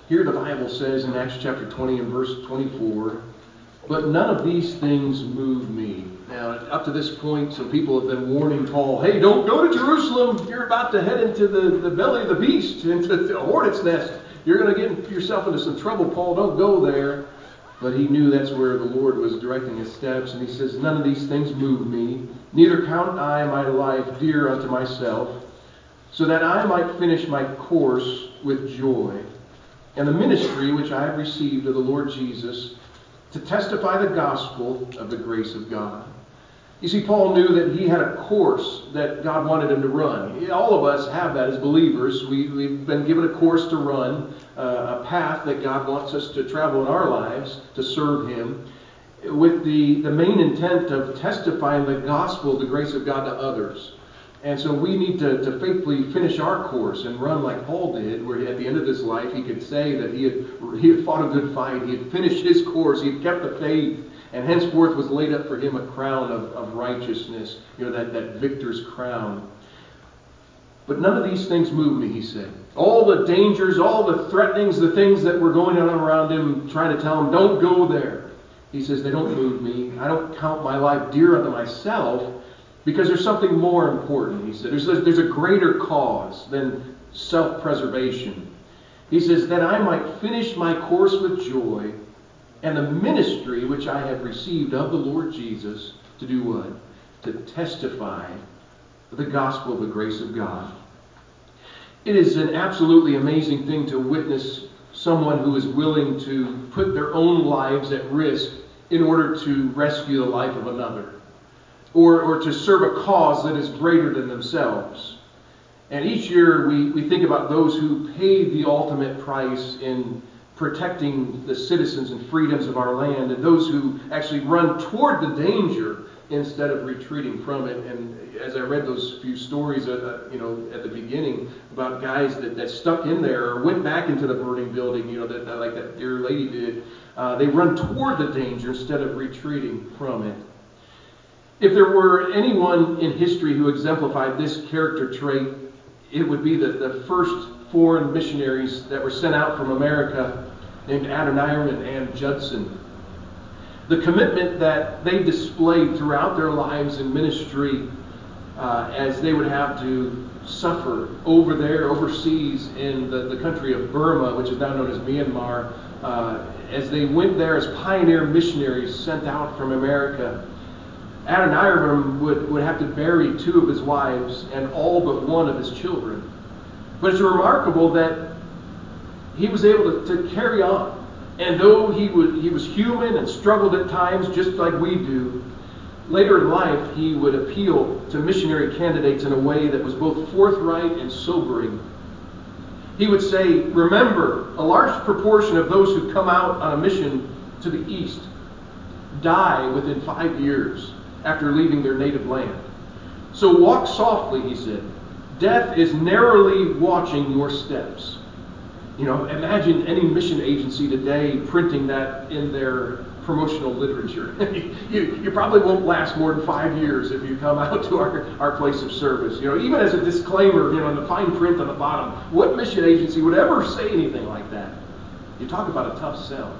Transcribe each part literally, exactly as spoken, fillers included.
Here the Bible says in Acts chapter twenty and verse twenty-four, "But none of these things move me." Now, up to this point, some people have been warning Paul, "Hey, don't go to Jerusalem. You're about to head into the, the belly of the beast, into the hornet's nest. You're going to get yourself into some trouble, Paul. Don't go there." But he knew that's where the Lord was directing his steps. And he says, "None of these things move me. Neither count I my life dear unto myself, so that I might finish my course with joy, and the ministry which I have received of the Lord Jesus, to testify the gospel of the grace of God." You see, Paul knew that he had a course that God wanted him to run. All of us have that as believers. We, we've been given a course to run, uh, a path that God wants us to travel in our lives to serve Him, with the, the main intent of testifying the gospel, the grace of God, to others. And so we need to, to faithfully finish our course and run like Paul did, where at the end of his life he could say that he had, he had fought a good fight, he had finished his course, he had kept the faith, and henceforth was laid up for him a crown of, of righteousness, you know, that, that victor's crown. "But none of these things move me," he said. All the dangers, all the threatenings, the things that were going on around him, trying to tell him, "Don't go there." He says, "They don't move me. I don't count my life dear unto myself, because there's something more important," he said. There's a, there's a greater cause than self-preservation. He says, "that I might finish my course with joy, and the ministry which I have received of the Lord Jesus," to do what? To testify the gospel of the grace of God. It is an absolutely amazing thing to witness someone who is willing to put their own lives at risk in order to rescue the life of another, or, or to serve a cause that is greater than themselves. And each year we, we think about those who paid the ultimate price in protecting the citizens and freedoms of our land, and those who actually run toward the danger instead of retreating from it. And as I read those few stories, uh, you know, at the beginning about guys that, that stuck in there or went back into the burning building, you know, that, that like that dear lady did, uh, they run toward the danger instead of retreating from it. If there were anyone in history who exemplified this character trait, it would be the, the first foreign missionaries that were sent out from America, named Adoniram and Ann Judson. The commitment that they displayed throughout their lives in ministry, uh, as they would have to suffer over there, overseas in the, the country of Burma, which is now known as Myanmar, uh, as they went there as pioneer missionaries sent out from America. Adoniram would, would have to bury two of his wives and all but one of his children. But it's remarkable that he was able to, to carry on. And though he was, he was human and struggled at times just like we do, later in life he would appeal to missionary candidates in a way that was both forthright and sobering. He would say, "Remember, a large proportion of those who come out on a mission to the east die within five years after leaving their native land. So walk softly," he said. "Death is narrowly watching your steps." You know, imagine any mission agency today printing that in their promotional literature. you, you probably won't last more than five years if you come out to our, our place of service. You know, even as a disclaimer, you know, in the fine print on the bottom, what mission agency would ever say anything like that? You talk about a tough sell.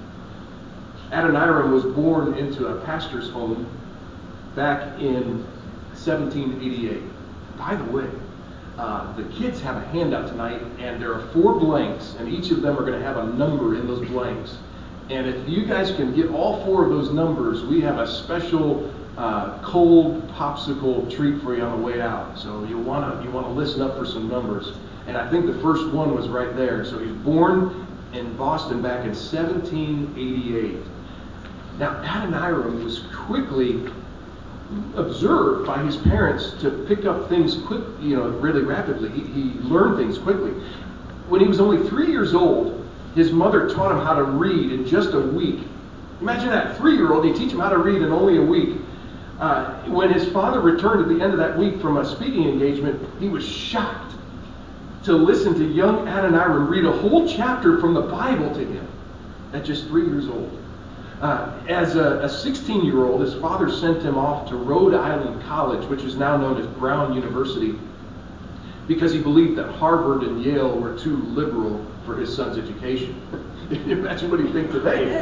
Adoniram was born into a pastor's home back in seventeen eighty-eight. By the way, Uh, the kids have a handout tonight, and there are four blanks, and each of them are going to have a number in those blanks. And if you guys can get all four of those numbers, we have a special uh, cold popsicle treat for you on the way out. So you'll want to you want to listen up for some numbers. And I think the first one was right there. So he's born in Boston back in seventeen eighty-eight. Now Adoniram was quickly observed by his parents to pick up things quick, you know, really rapidly. He, he learned things quickly. When he was only three years old, his mother taught him how to read in just a week. Imagine that, three-year-old, you teach him how to read in only a week. Uh, when his father returned at the end of that week from a speaking engagement, he was shocked to listen to young Adoniram read a whole chapter from the Bible to him at just three years old. Uh, as a sixteen-year-old, his father sent him off to Rhode Island College, which is now known as Brown University, because he believed that Harvard and Yale were too liberal for his son's education. Imagine what he'd think today.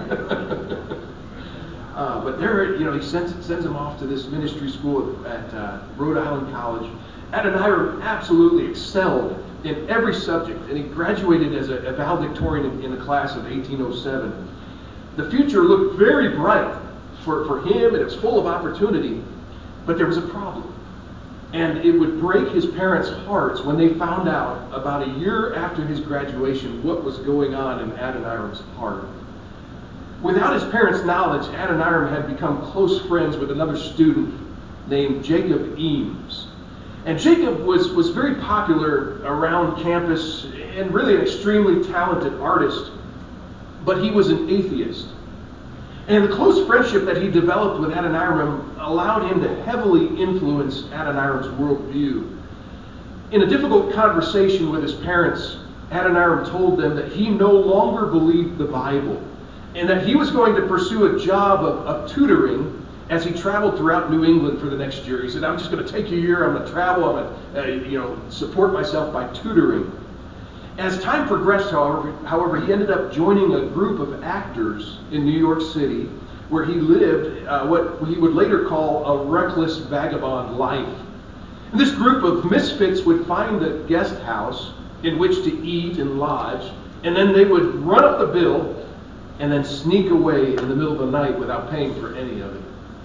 uh, but there, you know, he sends sends him off to this ministry school at uh, Rhode Island College. Adoniram absolutely excelled in every subject, and he graduated as a, a valedictorian in, in the class of eighteen oh seven. The future looked very bright for, for him, and it was full of opportunity, but there was a problem. And it would break his parents' hearts when they found out about a year after his graduation what was going on in Adoniram's heart. Without his parents' knowledge, Adoniram had become close friends with another student named Jacob Eames. And Jacob was, was very popular around campus and really an extremely talented artist, but he was an atheist. And the close friendship that he developed with Adoniram allowed him to heavily influence Adoniram's worldview. In a difficult conversation with his parents, Adoniram told them that he no longer believed the Bible and that he was going to pursue a job of, of tutoring as he traveled throughout New England for the next year. He said, I'm just going to take a year, I'm going to travel, I'm going to uh, you know, support myself by tutoring. As time progressed, however, however, he ended up joining a group of actors in New York City where he lived uh, what he would later call a reckless vagabond life. And this group of misfits would find a guest house in which to eat and lodge, and then they would run up the bill and then sneak away in the middle of the night without paying for any of it.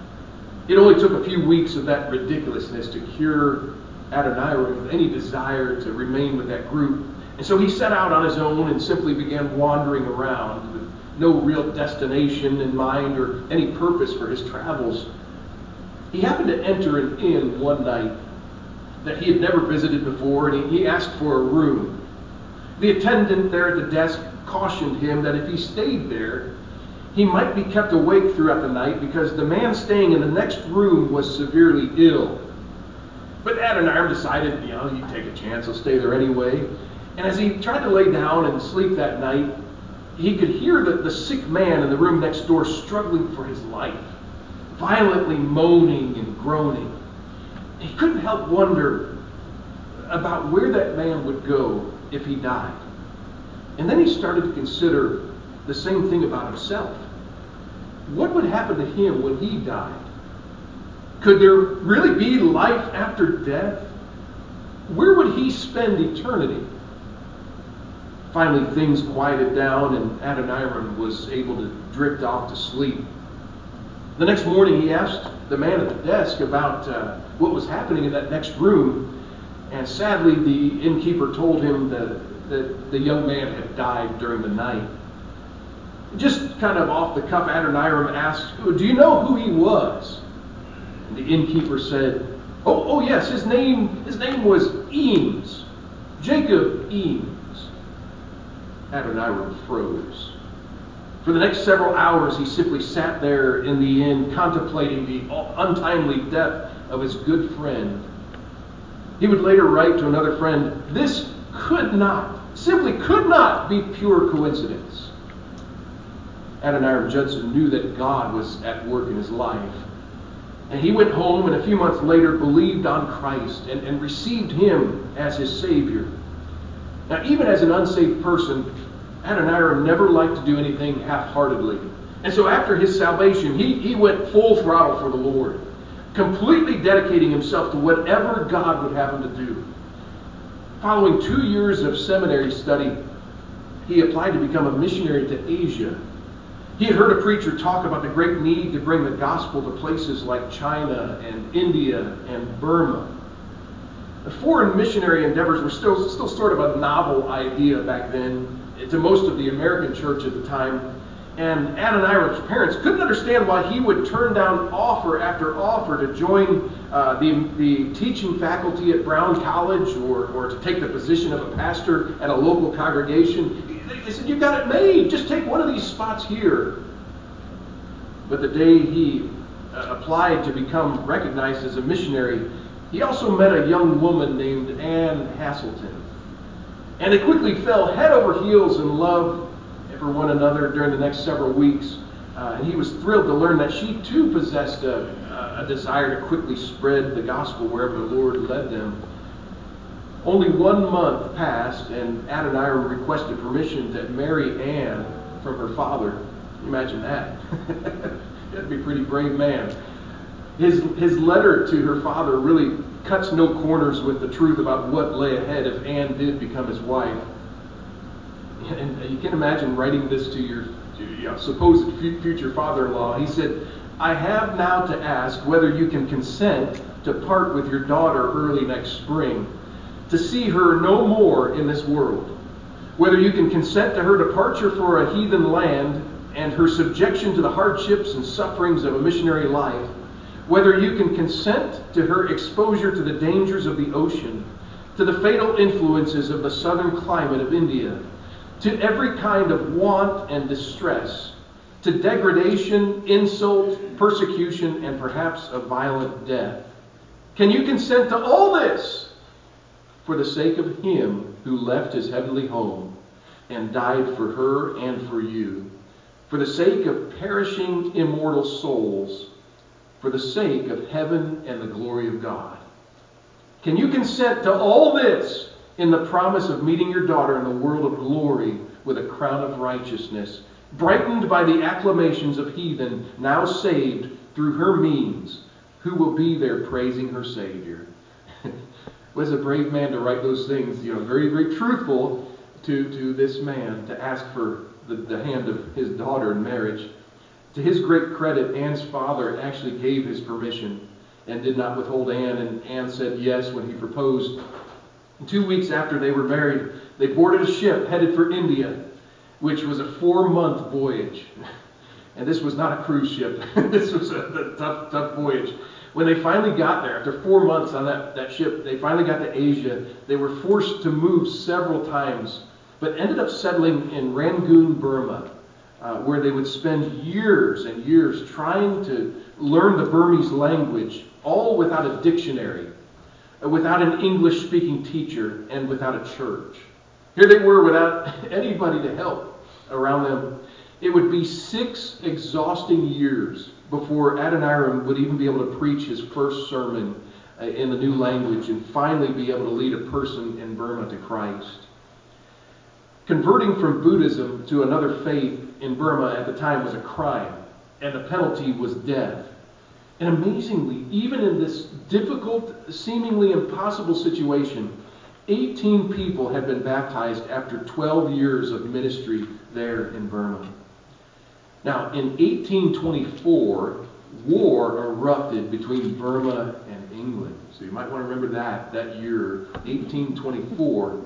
It only took a few weeks of that ridiculousness to cure Adoniram of any desire to remain with that group. And so he set out on his own and simply began wandering around with no real destination in mind or any purpose for his travels. He happened to enter an inn one night that he had never visited before, and he, he asked for a room. The attendant there at the desk cautioned him that if he stayed there, he might be kept awake throughout the night because the man staying in the next room was severely ill. But Adoniram decided, you know, he'd take a chance, he'll stay there anyway. And as he tried to lay down and sleep that night, he could hear the, the sick man in the room next door struggling for his life, violently moaning and groaning. He couldn't help wonder about where that man would go if he died. And then he started to consider the same thing about himself. What would happen to him when he died? Could there really be life after death? Where would he spend eternity? Finally, things quieted down, and Adoniram was able to drift off to sleep. The next morning, he asked the man at the desk about uh, what was happening in that next room, and sadly, the innkeeper told him that, that the young man had died during the night. Just kind of off the cuff, Adoniram asked, "Do you know who he was?" And the innkeeper said, "Oh, oh yes, his name, his name was Eames, Jacob Eames." Adoniram froze. For the next several hours, he simply sat there in the inn, contemplating the untimely death of his good friend. He would later write to another friend, "This could not, simply could not be pure coincidence." Adoniram Judson knew that God was at work in his life. And he went home and a few months later believed on Christ and, and received him as his Savior. Now, even as an unsaved person, Adoniram never liked to do anything half-heartedly. And so after his salvation, he, he went full throttle for the Lord, completely dedicating himself to whatever God would have him to do. Following two years of seminary study, he applied to become a missionary to Asia. He had heard a preacher talk about the great need to bring the gospel to places like China and India and Burma. The foreign missionary endeavors were still, still sort of a novel idea back then to most of the American church at the time. And Adoniram's parents couldn't understand why he would turn down offer after offer to join uh, the, the teaching faculty at Brown College or, or to take the position of a pastor at a local congregation. They said, "You've got it made. Just take one of these spots here." But the day he uh, applied to become recognized as a missionary, he also met a young woman named Anne Hasselton. And they quickly fell head over heels in love for one another during the next several weeks. Uh, and he was thrilled to learn that she too possessed a, a desire to quickly spread the gospel wherever the Lord led them. Only one month passed, and Adoniram requested permission to marry Anne from her father. Can you imagine that? He had to be a pretty brave man. His, his letter to her father really cuts no corners with the truth about what lay ahead if Anne did become his wife. And you can imagine writing this to your you know, supposed future father-in-law. He said, "I have now to ask whether you can consent to part with your daughter early next spring, to see her no more in this world. Whether you can consent to her departure for a heathen land and her subjection to the hardships and sufferings of a missionary life. Whether you can consent to her exposure to the dangers of the ocean, to the fatal influences of the southern climate of India, to every kind of want and distress, to degradation, insult, persecution, and perhaps a violent death. Can you consent to all this for the sake of him who left his heavenly home and died for her and for you, for the sake of perishing immortal souls, for the sake of heaven and the glory of God? Can you consent to all this in the promise of meeting your daughter in the world of glory with a crown of righteousness, brightened by the acclamations of heathen now saved through her means, who will be there praising her Savior?" Was a brave man to write those things, you know, very, very truthful to, to this man, to ask for the, the hand of his daughter in marriage. To his great credit, Anne's father actually gave his permission and did not withhold Anne, and Anne said yes when he proposed. And two weeks after they were married, they boarded a ship headed for India, which was a four-month voyage. And this was not a cruise ship. This was a, a tough, tough voyage. When they finally got there, after four months on that, that ship, they finally got to Asia. They were forced to move several times, but ended up settling in Rangoon, Burma, uh, where they would spend years and years trying to learn the Burmese language, all without a dictionary, without an English-speaking teacher, and without a church. Here they were without anybody to help around them. It would be six exhausting years before Adoniram would even be able to preach his first sermon in the new language and finally be able to lead a person in Burma to Christ. Converting from Buddhism to another faith in Burma at the time was a crime, and the penalty was death. And amazingly, even in this difficult, seemingly impossible situation, eighteen people had been baptized after twelve years of ministry there in Burma. Now, in eighteen twenty-four, war erupted between Burma and England. So you might want to remember that, that year, eighteen twenty-four.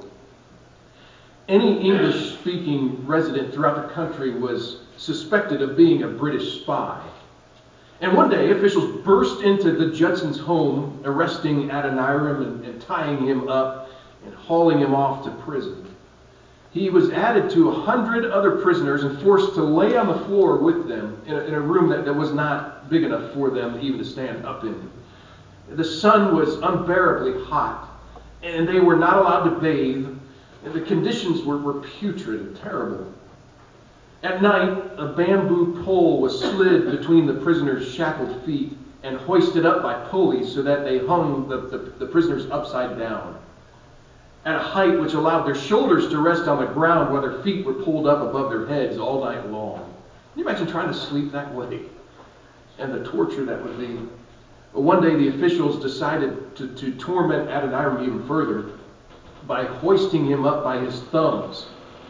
Any English-speaking resident throughout the country was suspected of being a British spy. And one day, officials burst into the Judson's home, arresting Adoniram and, and tying him up and hauling him off to prison. He was added to a hundred other prisoners and forced to lay on the floor with them in a, in a room that, that was not big enough for them even to stand up in. The sun was unbearably hot, and they were not allowed to bathe, and the conditions were, were putrid and terrible. At night, a bamboo pole was slid between the prisoners' shackled feet and hoisted up by pulleys so that they hung the, the, the prisoners upside down, at a height which allowed their shoulders to rest on the ground while their feet were pulled up above their heads all night long. Can you imagine trying to sleep that way? And the torture that would be. One day the officials decided to, to torment Adoniram even further by hoisting him up by his thumbs.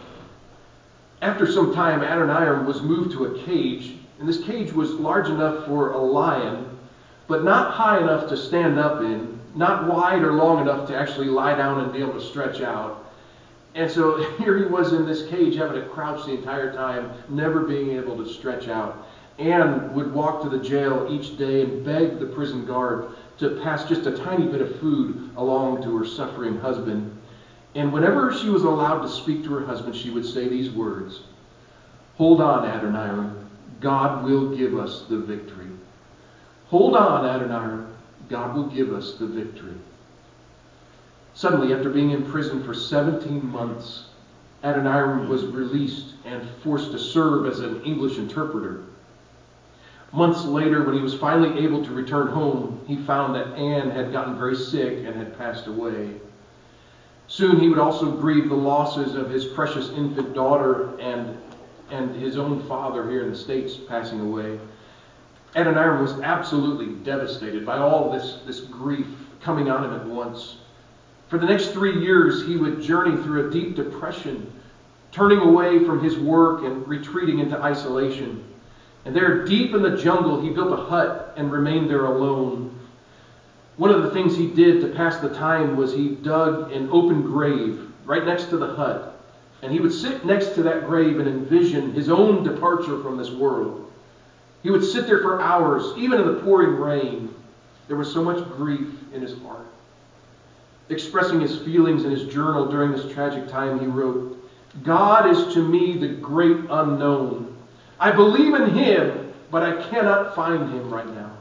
After some time, Adoniram was moved to a cage, and this cage was large enough for a lion, but not high enough to stand up in, not wide or long enough to actually lie down and be able to stretch out. And so here he was in this cage having to crouch the entire time, never being able to stretch out. Anne would walk to the jail each day and beg the prison guard to pass just a tiny bit of food along to her suffering husband. And whenever she was allowed to speak to her husband, she would say these words: "Hold on, Adoniram, God will give us the victory. Hold on, Adoniram, God will give us the victory." Suddenly, after being in prison for seventeen months, Adoniram was released and forced to serve as an English interpreter. Months later, when he was finally able to return home, he found that Anne had gotten very sick and had passed away. Soon he would also grieve the losses of his precious infant daughter and, and his own father here in the States passing away. Adoniram was absolutely devastated by all this, this grief coming on him at once. For the next three years, he would journey through a deep depression, turning away from his work and retreating into isolation. And there, deep in the jungle, he built a hut and remained there alone. One of the things he did to pass the time was he dug an open grave right next to the hut. And he would sit next to that grave and envision his own departure from this world. He would sit there for hours, even in the pouring rain. There was so much grief in his heart. Expressing his feelings in his journal during this tragic time, he wrote, "God is to me the great unknown. I believe in Him, but I cannot find Him right now."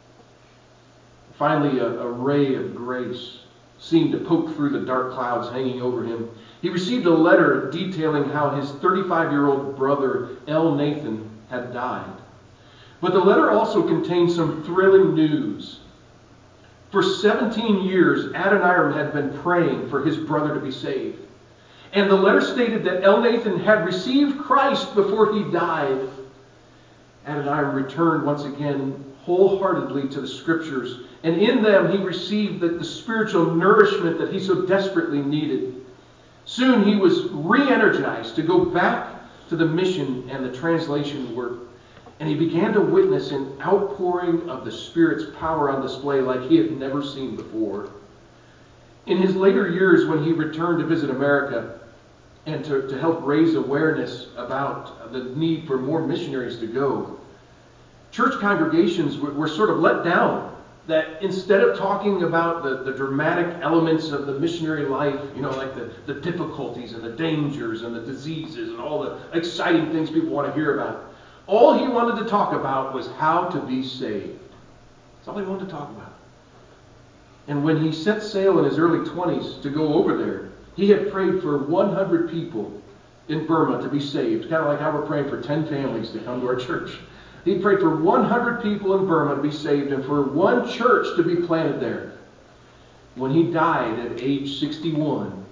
Finally, a, a ray of grace seemed to poke through the dark clouds hanging over him. He received a letter detailing how his thirty-five-year-old brother, Elnathan, had died. But the letter also contained some thrilling news. For seventeen years, Adoniram had been praying for his brother to be saved. And the letter stated that Elnathan had received Christ before he died. Adoniram returned once again wholeheartedly to the Scriptures, and in them he received the, the spiritual nourishment that he so desperately needed. Soon he was re-energized to go back to the mission and the translation work, and he began to witness an outpouring of the Spirit's power on display like he had never seen before. In his later years, when he returned to visit America and to, to help raise awareness about the need for more missionaries to go, church congregations were, were sort of let down. That instead of talking about the, the dramatic elements of the missionary life, you know, like the, the difficulties and the dangers and the diseases and all the exciting things people want to hear about, all he wanted to talk about was how to be saved. That's all he wanted to talk about. And when he set sail in his early twenties to go over there, he had prayed for one hundred people in Burma to be saved, kind of like how we're praying for ten families to come to our church. He prayed for one hundred people in Burma to be saved and for one church to be planted there. When he died at age sixty-one,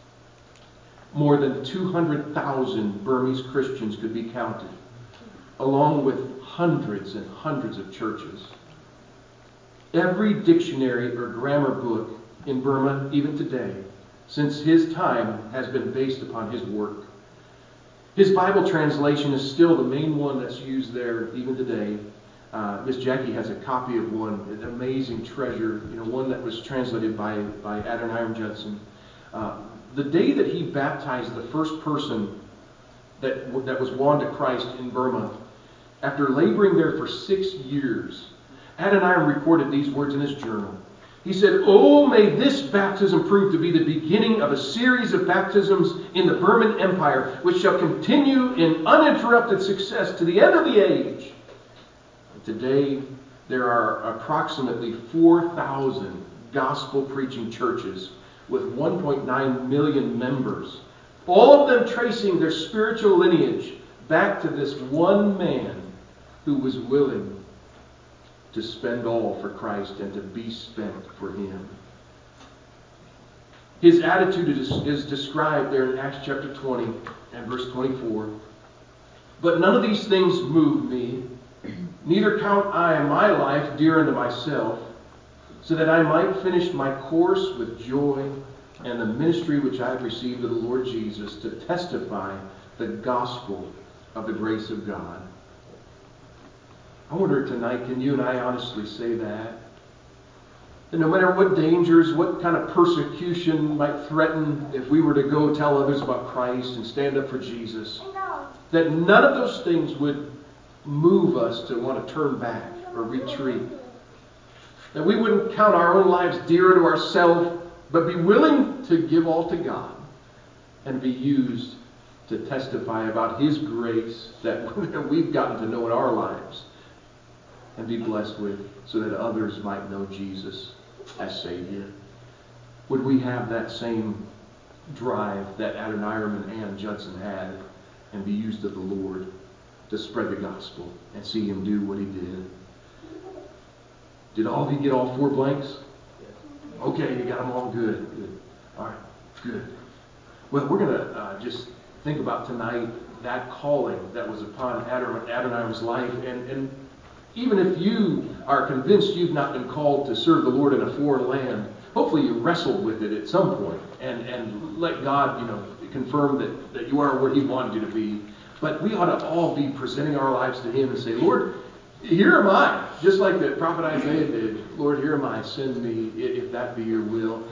more than two hundred thousand Burmese Christians could be counted, along with hundreds and hundreds of churches. Every dictionary or grammar book in Burma, even today, since his time, has been based upon his work. His Bible translation is still the main one that's used there even today. Uh, Miss Jackie has a copy of one, an amazing treasure, you know, one that was translated by, by Adoniram Judson. Uh, the day that he baptized the first person that, that was won to Christ in Burma, after laboring there for six years, Adoniram recorded these words in his journal. He said, "Oh, may this baptism prove to be the beginning of a series of baptisms in the Burman Empire, which shall continue in uninterrupted success to the end of the age." And today, there are approximately four thousand gospel-preaching churches with one point nine million members, all of them tracing their spiritual lineage back to this one man who was willing to spend all for Christ and to be spent for Him. His attitude is, is described there in Acts chapter twenty and verse twenty-four. "But none of these things move me, neither count I my life dear unto myself, so that I might finish my course with joy and the ministry which I have received of the Lord Jesus, to testify the gospel of the grace of God." I wonder tonight, can you and I honestly say that? That no matter what dangers, what kind of persecution might threaten if we were to go tell others about Christ and stand up for Jesus, that none of those things would move us to want to turn back or retreat. That we wouldn't count our own lives dear to ourselves, but be willing to give all to God and be used to testify about His grace that we've gotten to know in our lives and be blessed with, so that others might know Jesus as Savior. Would we have that same drive that Adoniram and Ann Judson had, and be used of the Lord to spread the gospel and see Him do what He did? Did all of you get all four blanks? Okay, you got them all good. Good. All right. Good. Well, we're going to uh, just think about tonight that calling that was upon Adam, Adoniram's life. And, and even if you are convinced you've not been called to serve the Lord in a foreign land, hopefully you wrestled with it at some point and, and let God, you know, confirm that, that you are where He wanted you to be. But we ought to all be presenting our lives to Him and say, Lord, here am I. Just like the prophet Isaiah did. Lord, here am I. Send me if that be your will.